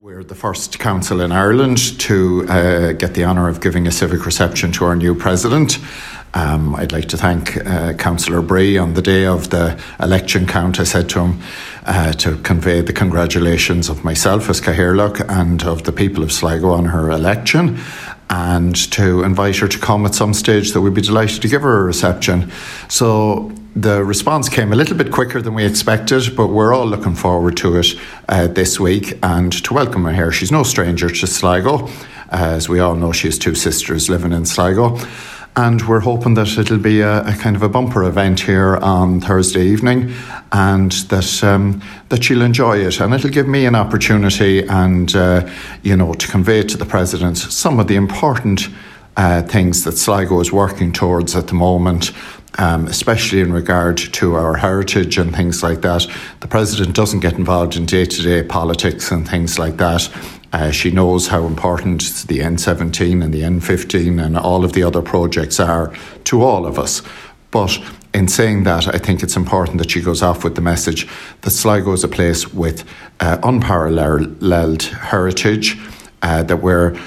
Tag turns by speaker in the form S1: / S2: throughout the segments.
S1: We're the first council in Ireland to get the honour of giving a civic reception to our new president. I'd like to thank Councillor Bree. On the day of the election count, I said to him to convey the congratulations of myself as Cathaoirleach and of the people of Sligo on her election, and to invite her to come at some stage, that we'd be delighted to give her a reception. So the response came a little bit quicker than we expected, but we're all looking forward to it this week and to welcome her here. She's no stranger to Sligo. As we all know, she has two sisters living in Sligo. And we're hoping that it'll be a kind of a bumper event here on Thursday evening, and that she'll enjoy it. And it'll give me an opportunity and, to convey to the President some of the important things that Sligo is working towards at the moment, especially in regard to our heritage and things like that. The President doesn't get involved in day-to-day politics and things like that. She knows how important the N17 and the N15 and all of the other projects are to all of us. But in saying that, I think it's important that she goes off with the message that Sligo is a place with unparalleled heritage, that we're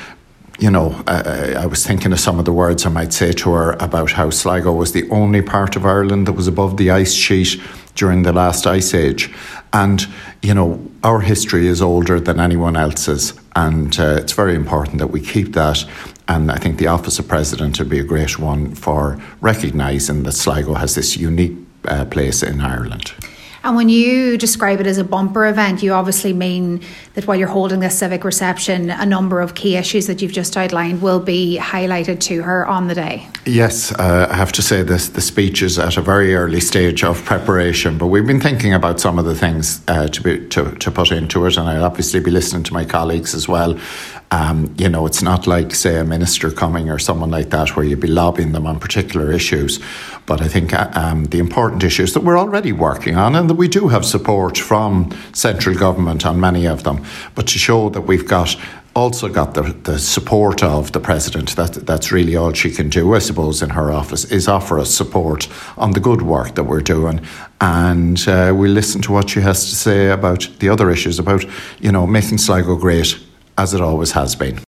S1: I was thinking of some of the words I might say to her about how Sligo was the only part of Ireland that was above the ice sheet during the last ice age. And, our history is older than anyone else's, and it's very important that we keep that. And I think the Office of President would be a great one for recognising that Sligo has this unique place in Ireland.
S2: And when you describe it as a bumper event, you obviously mean that while you're holding this civic reception, a number of key issues that you've just outlined will be highlighted to her on the day. Yes,
S1: I have to say this, the speech is at a very early stage of preparation, but we've been thinking about some of the things to put into it, and I'll obviously be listening to my colleagues as well. It's not like, say, a minister coming or someone like that where you'd be lobbying them on particular issues. But I think the important issues that we're already working on, and that we do have support from central government on many of them, but to show that we've also got the support of the President, that's really all she can do, I suppose, in her office, is offer us support on the good work that we're doing. And we'll listen to what she has to say about the other issues, about, making Sligo great, as it always has been.